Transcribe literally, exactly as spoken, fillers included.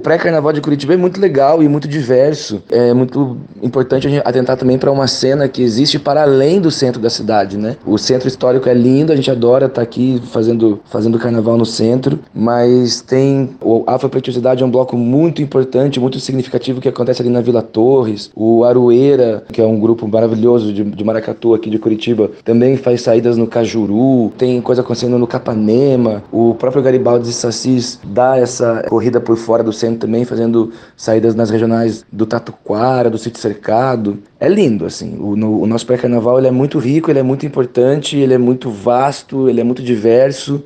pré-carnaval de Curitiba é muito legal e muito diverso. É muito importante a gente atentar também para uma cena que existe para além do centro da cidade, né? O centro histórico é lindo, a gente adora estar aqui fazendo, fazendo carnaval no centro, mas tem... O Afropreciosidade é um bloco muito importante, muito significativo que acontece ali na Vila Torres. O Aroeira, que é um grupo maravilhoso de, de maracatu aqui de Curitiba, também faz saídas no Cajuru, tem coisa acontecendo no Capanema. O próprio Garibaldi e Sassis dá essa corrida por fora do centro também, fazendo saídas nas regionais do Tatuquara, do Sítio Cercado. É lindo, assim. O, no, o nosso pré-carnaval ele é muito rico, ele é muito importante, ele é muito vasto, ele é muito diverso.